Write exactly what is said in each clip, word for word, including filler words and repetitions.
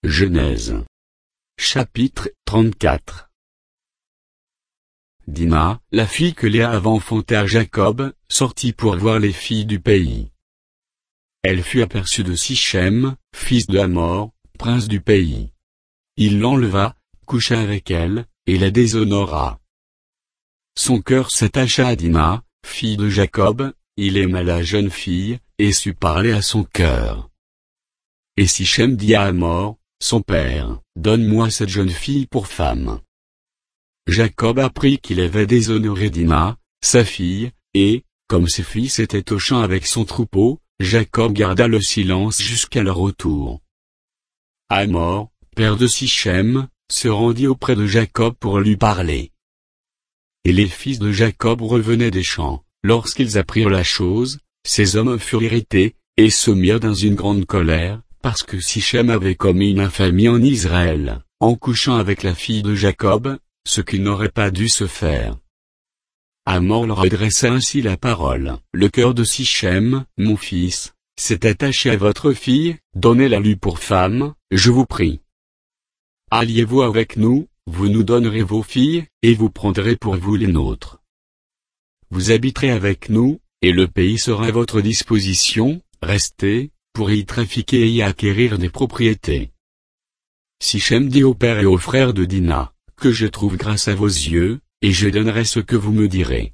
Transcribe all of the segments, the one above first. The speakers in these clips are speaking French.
Genèse. Chapitre trente-quatre. Dina, la fille que Léa avait enfantée à Jacob, sortit pour voir les filles du pays. Elle fut aperçue de Sichem, fils de Hamor, prince du pays. Il l'enleva, coucha avec elle, et la déshonora. Son cœur s'attacha à Dina, fille de Jacob, il aima la jeune fille, et sut parler à son cœur. Et Sichem dit à Hamor, son père, donne-moi cette jeune fille pour femme. Jacob apprit qu'il avait déshonoré Dina, sa fille, et, comme ses fils étaient au champ avec son troupeau, Jacob garda le silence jusqu'à leur retour. Hamor, père de Sichem, se rendit auprès de Jacob pour lui parler. Et les fils de Jacob revenaient des champs. Lorsqu'ils apprirent la chose, ces hommes furent irrités, et se mirent dans une grande colère, parce que Sichem avait commis une infamie en Israël, en couchant avec la fille de Jacob, ce qui n'aurait pas dû se faire. Hamor leur adressa ainsi la parole. Le cœur de Sichem, mon fils, s'est attaché à votre fille, donnez-la-lui pour femme, je vous prie. Alliez-vous avec nous, vous nous donnerez vos filles, et vous prendrez pour vous les nôtres. Vous habiterez avec nous, et le pays sera à votre disposition, restez, pour y trafiquer et y acquérir des propriétés. Sichem dit au père et aux frères de Dina, que je trouve grâce à vos yeux, et je donnerai ce que vous me direz.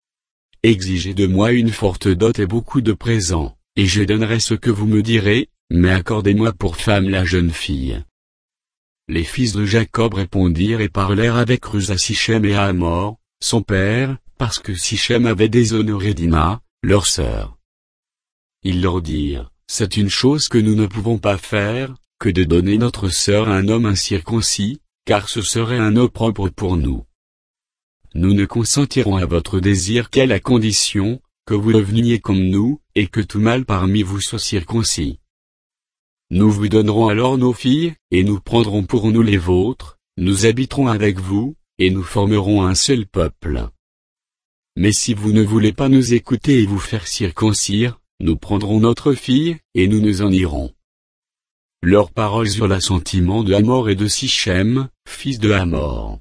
Exigez de moi une forte dot et beaucoup de présents, et je donnerai ce que vous me direz, mais accordez-moi pour femme la jeune fille. Les fils de Jacob répondirent et parlèrent avec ruse à Sichem et à Hamor, son père, parce que Sichem avait déshonoré Dina, leur sœur. Ils leur dirent, c'est une chose que nous ne pouvons pas faire, que de donner notre sœur à un homme incirconcis, car ce serait un opprobre pour nous. Nous ne consentirons à votre désir qu'à la condition, que vous deveniez comme nous, et que tout mâle parmi vous soit circoncis. Nous vous donnerons alors nos filles, et nous prendrons pour nous les vôtres, nous habiterons avec vous, et nous formerons un seul peuple. Mais si vous ne voulez pas nous écouter et vous faire circoncire, nous prendrons notre fille, et nous nous en irons. Leurs paroles eurent l'assentiment de Hamor et de Sichem, fils de Hamor.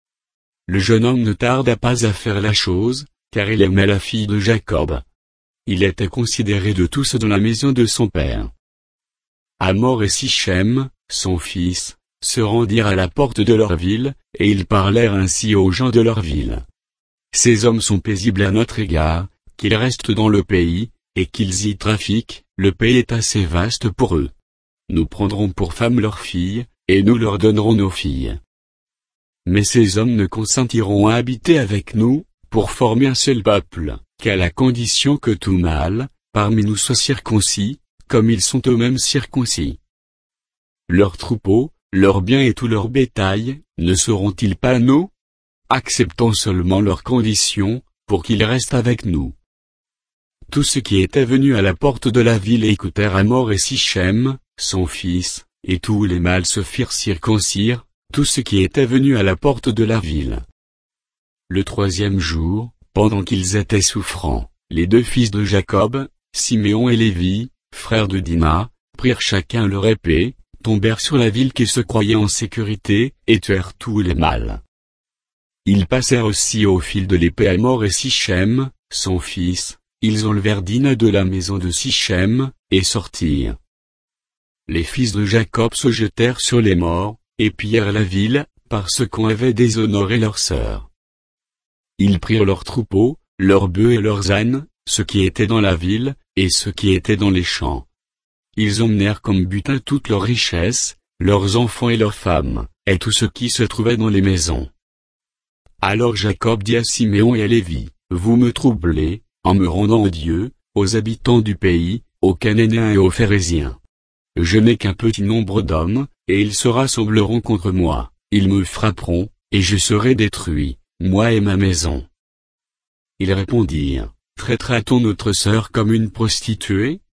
Le jeune homme ne tarda pas à faire la chose, car il aimait la fille de Jacob. Il était considéré de tous dans la maison de son père. Hamor et Sichem, son fils, se rendirent à la porte de leur ville, et ils parlèrent ainsi aux gens de leur ville. Ces hommes sont paisibles à notre égard, qu'ils restent dans le pays, et qu'ils y trafiquent, le pays est assez vaste pour eux. Nous prendrons pour femmes leurs filles, et nous leur donnerons nos filles. Mais ces hommes ne consentiront à habiter avec nous, pour former un seul peuple, qu'à la condition que tout mâle, parmi nous soit circoncis, comme ils sont eux-mêmes circoncis. Leurs troupeaux, leurs biens et tout leur bétail, ne seront-ils pas nos? Acceptons seulement leurs conditions, pour qu'ils restent avec nous. Tous ceux qui étaient venus à la porte de la ville écoutèrent Hamor et Sichem, son fils, et tous les mâles se firent circoncire, tous ceux qui étaient venus à la porte de la ville. Le troisième jour, pendant qu'ils étaient souffrants, les deux fils de Jacob, Siméon et Lévi, frères de Dina, prirent chacun leur épée, tombèrent sur la ville qui se croyait en sécurité, et tuèrent tous les mâles. Ils passèrent aussi au fil de l'épée Hamor et Sichem, son fils, ils enlevèrent Dina de la maison de Sichem, et sortirent. Les fils de Jacob se jetèrent sur les morts, et pillèrent la ville, parce qu'on avait déshonoré leur sœur. Ils prirent leurs troupeaux, leurs bœufs et leurs ânes, ceux qui étaient dans la ville, et ceux qui étaient dans les champs. Ils emmenèrent comme butin toutes leurs richesses, leurs enfants et leurs femmes, et tout ce qui se trouvait dans les maisons. Alors Jacob dit à Siméon et à Lévi, vous me troublez, en me rendant odieux, aux habitants du pays, aux Cananéens et aux Phéréziens. Je n'ai qu'un petit nombre d'hommes, et ils se rassembleront contre moi, ils me frapperont, et je serai détruit, moi et ma maison. Ils répondirent, traitera-t-on notre sœur comme une prostituée?